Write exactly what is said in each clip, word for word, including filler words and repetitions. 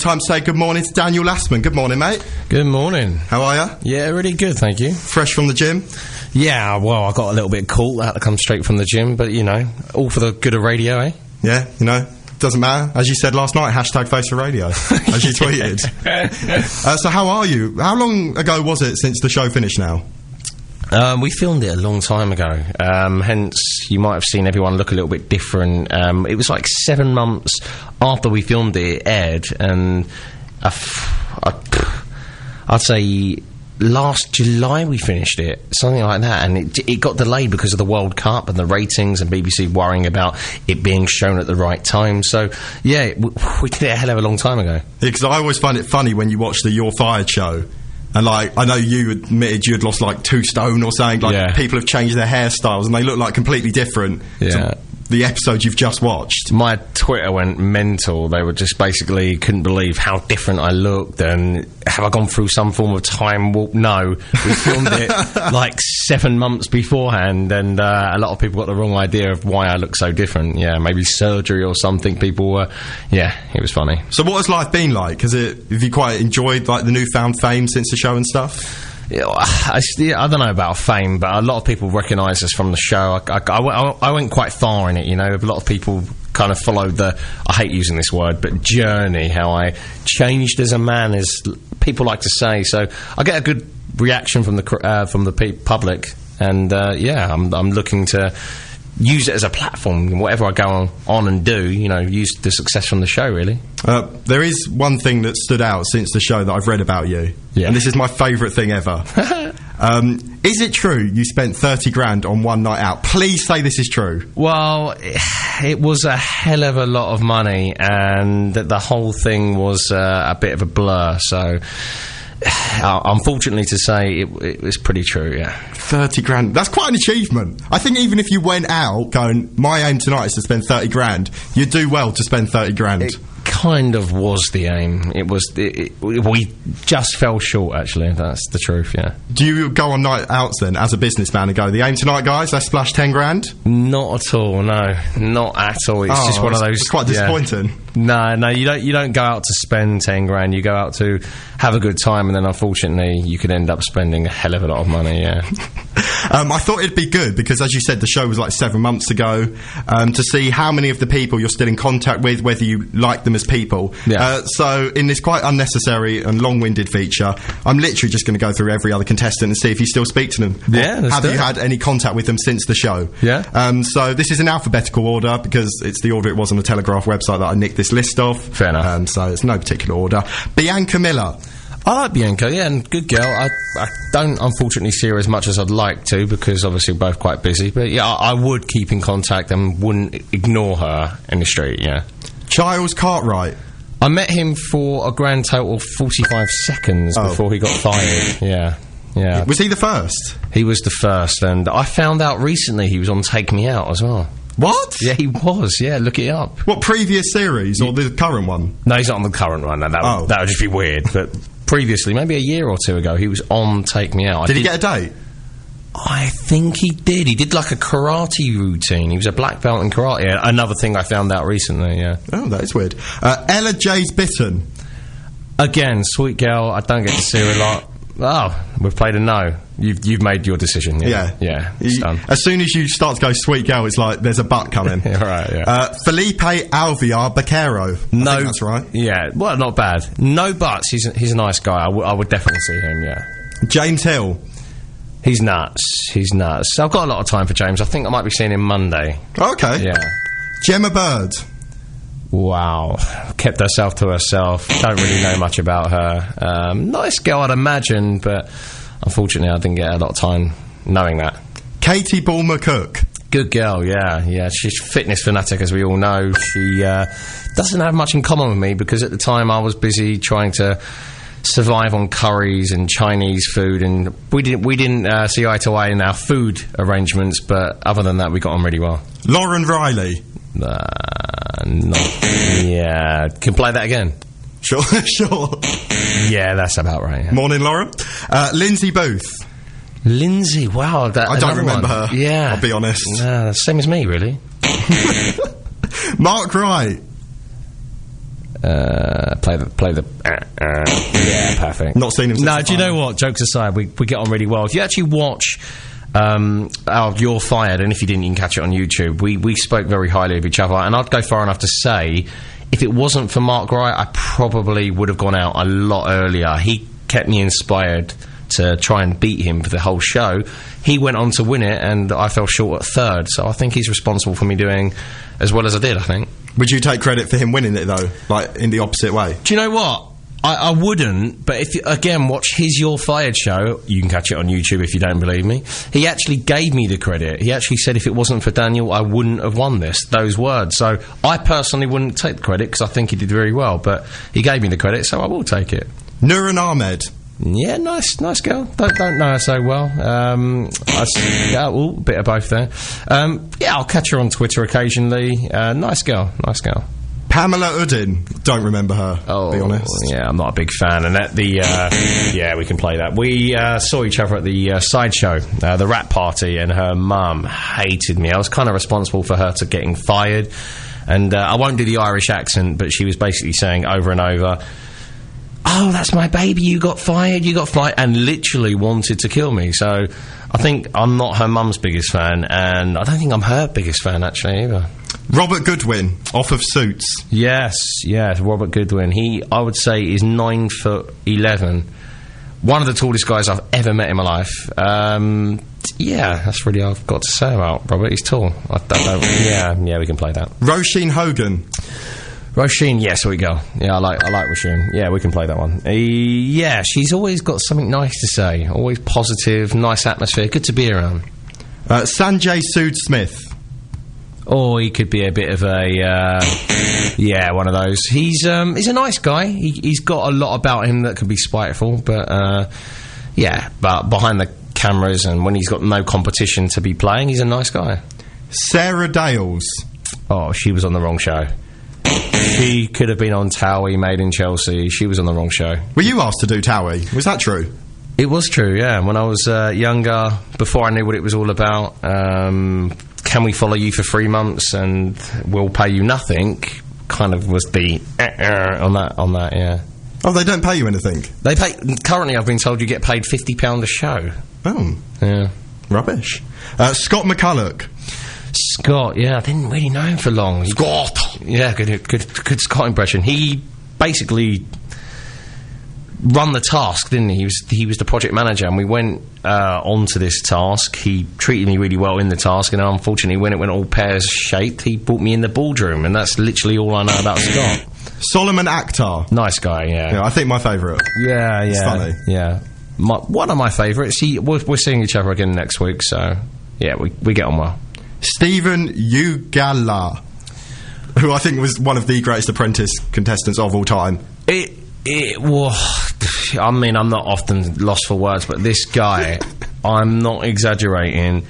Time to say good morning to Daniel Lastman. Good morning, mate. Good morning. How are you? Yeah, really good, thank you. Fresh from the gym? Yeah, well, I got a little bit cool. I had to come straight from the gym, but, you know, all for the good of radio, eh? Yeah, you know, doesn't matter. As you said last night, hashtag face for radio, as you tweeted. uh, so how are you? How long ago was it since the show finished now? Um, we filmed it a long time ago, um, hence you might have seen everyone look a little bit different. Um, it was like seven months after we filmed it, it aired, and I f- I, I'd say last July we finished it, something like that, and it, it got delayed because of the World Cup and the ratings and B B C worrying about it being shown at the right time. So, yeah, we, we did it a hell of a long time ago. Yeah, because I always find it funny when you watch the You're Fired show. And, like, I know you admitted you had lost, like, two stone or something. Like, yeah. People have changed their hairstyles and they look, like, completely different yeah. to the episode you've just watched. My Twitter went mental. They were just basically couldn't believe how different I looked, and have I gone through some form of time warp? No. We filmed it, like, seven months beforehand, and uh, a lot of people got the wrong idea of why I look so different. Yeah, maybe surgery or something. People were... Yeah, it was funny. So what has life been like? Has it... Have you quite enjoyed, like, the newfound fame since the show and stuff? Yeah, I, I don't know about fame, but a lot of people recognise us from the show. I, I, I, I went quite far in it, you know. A lot of people kind of followed the, I hate using this word, but journey, how I changed as a man, as people like to say. So I get a good reaction from the uh, from the pe- public, and uh, yeah, I'm, I'm looking to use it as a platform. Whatever I go on, on and do, you know, use the success from the show, really. Uh, there is one thing that stood out since the show that I've read about you. Yeah. And this is my favourite thing ever. um, is it true you spent thirty grand on one night out? Please say this is true. Well, it was a hell of a lot of money, and the whole thing was uh, a bit of a blur, so... Uh, unfortunately to say, it, it was pretty true, yeah. thirty grand. That's quite an achievement. I think even if you went out going, my aim tonight is to spend thirty grand, you'd do well to spend thirty grand. It kind of was the aim. It was... It, it, we just fell short, actually. That's the truth, yeah. Do you go on night outs then, as a businessman, and go, the aim tonight, guys, let's splash ten grand? Not at all, no. Not at all. It's oh, just one of those... It's quite disappointing. Yeah. No, no, you don't. You don't go out to spend ten grand. You go out to have a good time, and then unfortunately, you could end up spending a hell of a lot of money. Yeah. um, I thought it'd be good because, as you said, the show was like seven months ago. Um, to see how many of the people you're still in contact with, whether you like them as people. Yeah. Uh, so, in this quite unnecessary and long-winded feature, I'm literally just going to go through every other contestant and see if you still speak to them. Yeah. Have you had any contact with them since the show? Yeah. Um, so this is in alphabetical order because it's the order it was on the Telegraph website that I nicked this list of. Fair enough. Um, so it's no particular order. Bianca Miller. I like Bianca, yeah, and good girl. I, I don't, unfortunately, see her as much as I'd like to because obviously we're both quite busy. But yeah, I, I would keep in contact and wouldn't ignore her in the street, yeah. Giles Cartwright. I met him for a grand total of forty-five seconds oh. before he got fired, yeah. Yeah. Was he the first? He was the first, and I found out recently he was on Take Me Out as well. What? Yeah, he was, yeah, look it up. What, previous series or the current one? No, he's not on the current one, no, that, oh. would, that would just be weird, but previously, maybe a year or two ago, he was on Take Me Out. Did I he did, get a date? I think he did. He did like a karate routine. He was a black belt in karate. Yeah, another thing I found out recently, yeah. Oh, that is weird. Uh, Ella J's Bitten. Again, sweet girl, I don't get to see her a lot. Oh, we've played a no. You've you've made your decision. Yeah, yeah. yeah it's you, done. As soon as you start to go sweet girl, it's like there's a butt coming. Yeah, right. Yeah. Uh, Felipe Alviar Baquero. No, I think that's right. Yeah, well, not bad. No buts. He's a, he's a nice guy. I, w- I would definitely see him. Yeah. James Hill. He's nuts. He's nuts. I've got a lot of time for James. I think I might be seeing him Monday. Okay. Yeah. Gemma Bird. Wow. Kept herself to herself. Don't really know much about her. Um, nice girl, I'd imagine, but unfortunately I didn't get a lot of time knowing that. Katie Bulmer Cook. Good girl, yeah, yeah. She's a fitness fanatic, as we all know. She uh, doesn't have much in common with me because at the time I was busy trying to survive on curries and Chinese food, and we didn't we didn't uh, see eye to eye in our food arrangements, but other than that we got on really well. Lauren Riley. Uh, not, yeah, can play that again. Sure, sure. Yeah, that's about right. Yeah. Morning, Laura. Uh, Lindsay Booth. Lindsay, wow. That, I don't remember one. her. Yeah. I'll be honest. Nah, same as me, really. Mark Wright. Uh, play the play the. Uh, uh, yeah, perfect. Not seen him since No, the do you know final. what? Jokes aside, we we get on really well. If you actually watch. Um, our You're Fired, and if you didn't, you can catch it on YouTube. We we spoke very highly of each other, and I'd go far enough to say, if it wasn't for Mark Wright, I probably would have gone out a lot earlier. He kept me inspired to try and beat him for the whole show. He went on to win it, and I fell short at third, so I think he's responsible for me doing as well as I did, I think. Would you take credit for him winning it, though? Like, in the opposite way? Do you know what? I, I wouldn't, but if you, again, watch his You're Fired show, you can catch it on YouTube if you don't believe me. He actually gave me the credit. He actually said if it wasn't for Daniel, I wouldn't have won this, those words. So I personally wouldn't take the credit because I think he did very well, but he gave me the credit, so I will take it. Nuran Ahmed. Yeah, nice, nice girl. Don't don't know her so well. Um, I, s- yeah, ooh, bit of both there. Um, yeah, I'll catch her on Twitter occasionally. Uh, nice girl, nice girl. Pamela Udin. Don't remember her, Oh, be honest. yeah, I'm not a big fan. And at the, uh, yeah, we can play that. We uh, saw each other at the uh, sideshow, uh, the rap party, and her mum hated me. I was kind of responsible for her to getting fired. And uh, I won't do the Irish accent, but she was basically saying over and over, oh, that's my baby, you got fired, you got fired, and literally wanted to kill me. So I think I'm not her mum's biggest fan, and I don't think I'm her biggest fan, actually, either. Robert Goodwin, off of Suits. Yes, yes, Robert Goodwin. He, I would say, is nine foot eleven. One of the tallest guys I've ever met in my life. Um, yeah, that's really all I've got to say about Robert. He's tall. I, I don't, yeah, yeah, we can play that. Roisin Hogan. Roisin, yes, here we go. Yeah, I like, I like Roisin. Yeah, we can play that one. Uh, yeah, she's always got something nice to say. Always positive, nice atmosphere. Good to be around. Uh, Sanjay Sood Smith. Or he could be a bit of a, uh, yeah, one of those. He's um, he's a nice guy. He, he's got a lot about him that could be spiteful, but uh, yeah, but behind the cameras and when he's got no competition to be playing, he's a nice guy. Sarah Dales. Oh, she was on the wrong show. She could have been on Towie, Made in Chelsea. She was on the wrong show. Were you asked to do Towie? Was that true? It was true, yeah. When I was uh, younger, before I knew what it was all about, um, can we follow you for three months and we'll pay you nothing? Kind of was the uh, uh, on that, on that, yeah. Oh, they don't pay you anything? They pay. Currently, I've been told you get paid fifty pound a show. Oh, Yeah, rubbish. Uh, Scott McCulloch. Scott. Yeah, I didn't really know him for long. He- Scott. Yeah, good, good, good Scott impression. He basically run the task, didn't he? He was he was the project manager, and we went uh, onto this task. He treated me really well in the task, and unfortunately, when it went all pear shaped, he brought me in the boardroom, and that's literally all I know about Scott. Solomon Akhtar. Nice guy, yeah, Yeah, I think my favourite. yeah, yeah, funny. yeah. My, one of my favourites. He, we're, we're seeing each other again next week, so yeah, we we get on well. Stephen Ugala, who I think was one of the greatest Apprentice contestants of all time. It it well, I mean, I'm not often lost for words, but this guy, I'm not exaggerating.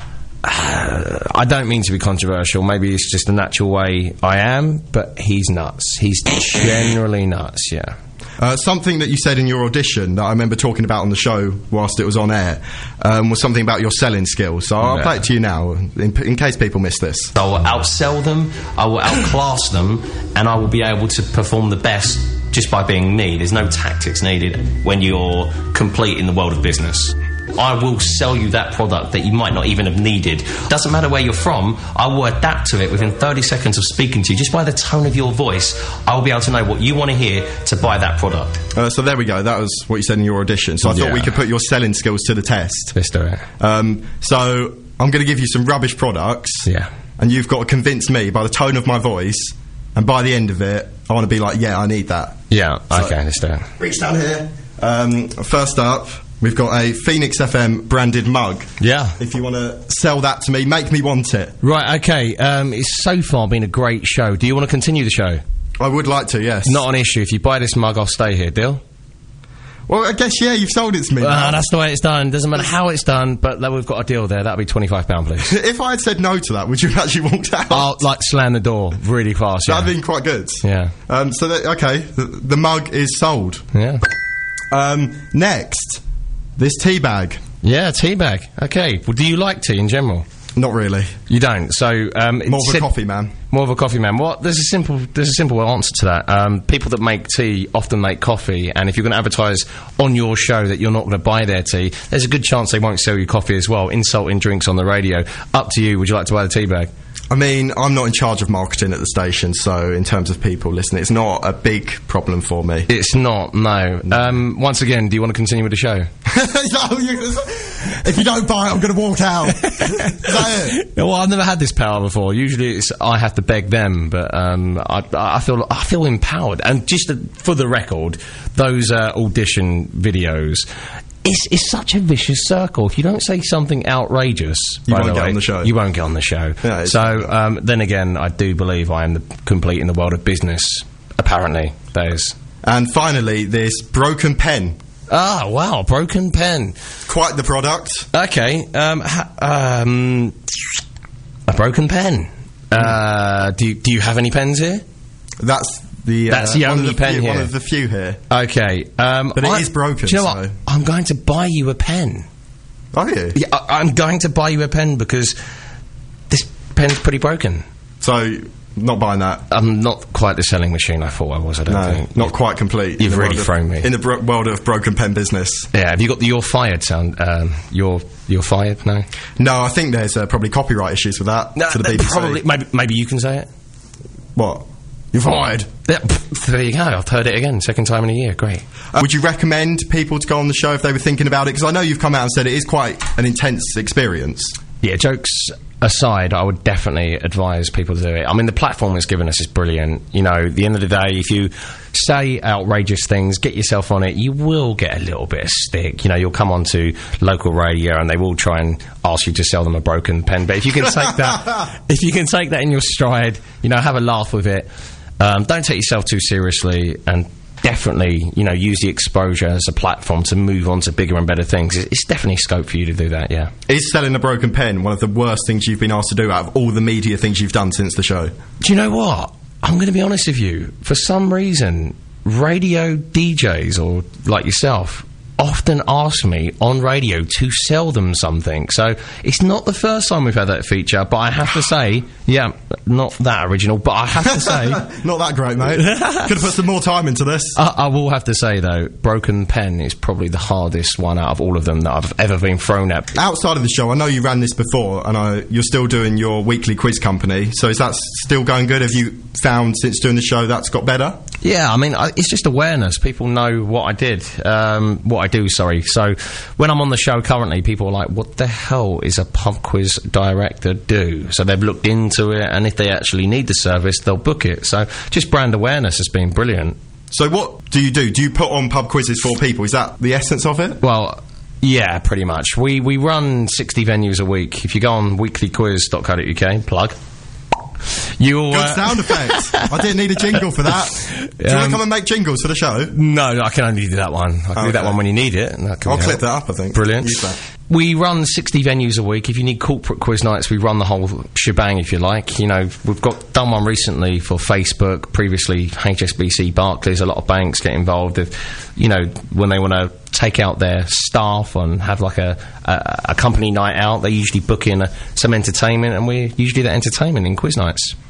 Uh, I don't mean to be controversial. Maybe it's just the natural way I am, but he's nuts. He's generally nuts. Yeah. Uh, something that you said in your audition that I remember talking about on the show whilst it was on air um, was something about your selling skills. So I'll Yeah. play it to you now in, in case people miss this. I will outsell them, I will outclass them, and I will be able to perform the best just by being me. There's no tactics needed when you're complete in the world of business. I will sell you that product that you might not even have needed. Doesn't matter where you're from, I will adapt to it within thirty seconds of speaking to you. Just by the tone of your voice, I will be able to know what you want to hear to buy that product. Uh, so there we go. That was what you said in your audition. So I thought Yeah. we could put your selling skills to the test. Let's do it. Um, so I'm going to give you some rubbish products. Yeah. And you've got to convince me by the tone of my voice, and by the end of it, I want to be like, yeah, I need that. Yeah, okay, let's do it. Reach down here. Um, first up, we've got a Phoenix F M branded mug. Yeah. If you want to sell that to me, make me want it. Right, okay. Um, it's so far been a great show. Do you want to continue the show? I would like to, yes. Not an issue. If you buy this mug, I'll stay here. Deal? Well, I guess, yeah, you've sold it to me. Ah, now. that's the way it's done. Doesn't matter how it's done, but that we've got a deal there. That'll be twenty-five pounds, please. If I had said no to that, would you have actually walked out? I'll, like, slam the door really fast, yeah. That'd have been quite good. Yeah. Um, so, that, okay, the, the mug is sold. Yeah. Um, next, this tea bag. Yeah, tea bag. Okay. Well, do you like tea in general? Not really. You don't. So, um... More of a said- coffee man. More of a coffee man. What? There's a simple. There's a simple answer to that. Um, people that make tea often make coffee, and if you're going to advertise on your show that you're not going to buy their tea, there's a good chance they won't sell you coffee as well. Insulting drinks on the radio. Up to you. Would you like to buy the tea bag? I mean, I'm not in charge of marketing at the station, so in terms of people listening, it's not a big problem for me. It's not, no. Um, once again, do you want to continue with the show? If you don't buy it, I'm going to walk out. Is that it? Well, I've never had this power before. Usually it's I have to beg them, but um, I, I feel I feel empowered. And just to, for the record, those uh, audition videos... It's, it's such a vicious circle. If you don't say something outrageous, you won't the get way, on the show. You won't get on the show. Yeah, so um, then again, I do believe I am the complete in the world of business. Apparently, that is. And finally, this broken pen. Ah, wow, broken pen. Quite the product. Okay, um, ha um, a broken pen. Uh, do you, do you have any pens here? That's. The, uh, That's the only one of the pen few, here. One of the few here. Okay. Um, but it I, is broken, do you know so... what? I'm going to buy you a pen. Are you? Yeah, I, I'm going to buy you a pen because this pen's pretty broken. So, not buying that? I'm not quite the selling machine I thought I was, I don't no, think. not You've, quite complete. You've really thrown me. In the bro world of broken pen business. Yeah, have you got the "you're fired" sound? Um, you're, you're fired? No? No, I think there's uh, probably copyright issues with that No, to the B B C. Probably, maybe, maybe you can say it. What? You're fired. Yeah, there you go. I've heard it again. Second time in a year. Great. Uh, would you recommend people to go on the show if they were thinking about it? Because I know you've come out and said it is quite an intense experience. Yeah, jokes aside, I would definitely advise people to do it. I mean, the platform it's given us is brilliant. You know, at the end of the day, if you say outrageous things, get yourself on it, you will get a little bit of stick. You know, you'll come onto local radio and they will try and ask you to sell them a broken pen. But if you can take that, if you can take that in your stride, you know, have a laugh with it. Um, don't take yourself too seriously, and definitely, you know, use the exposure as a platform to move on to bigger and better things. It's definitely scope for you to do that, yeah. Is selling a broken pen one of the worst things you've been asked to do out of all the media things you've done since the show? Do you know what? I'm going to be honest with you. For some reason, radio D Js, or like yourself, often ask me on radio to sell them something. So it's not the first time we've had that feature, but I have to say, yeah, not that original, but I have to say... not that great, mate. Could have put some more time into this. I, I will have to say, though, broken pen is probably the hardest one out of all of them that I've ever been thrown at. Outside of the show, I know you ran this before, and I, you're still doing your weekly quiz company, so is that still going good? Have you found, since doing the show, that's got better? Yeah, I mean, I, it's just awareness. People know what I did, um, what I do, sorry. So when I'm on the show currently, people are like, what the hell is a pub quiz director do? So they've looked into it, and if they actually need the service, they'll book it. So just brand awareness has been brilliant. So what do you do? Do you put on pub quizzes for people? Is that the essence of it? Well... yeah, pretty much. We we run sixty venues a week. If you go on weekly quiz dot co dot U K, plug. You'll, Good uh, sound effect. I didn't need a jingle for that. Do you um, want to come and make jingles for the show? No, I can only do that one. I can okay. do that one when you need it. And that can I'll help. clip that up, I think. Brilliant. Use that. We run sixty venues a week. If you need corporate quiz nights, we run the whole shebang, if you like. You know, we've got done one recently for Facebook, previously H S B C, Barclays. A lot of banks get involved if, you know, when they want to take out their staff and have like a, a, a company night out, they usually book in a, some entertainment, and we're usually that entertainment in quiz nights.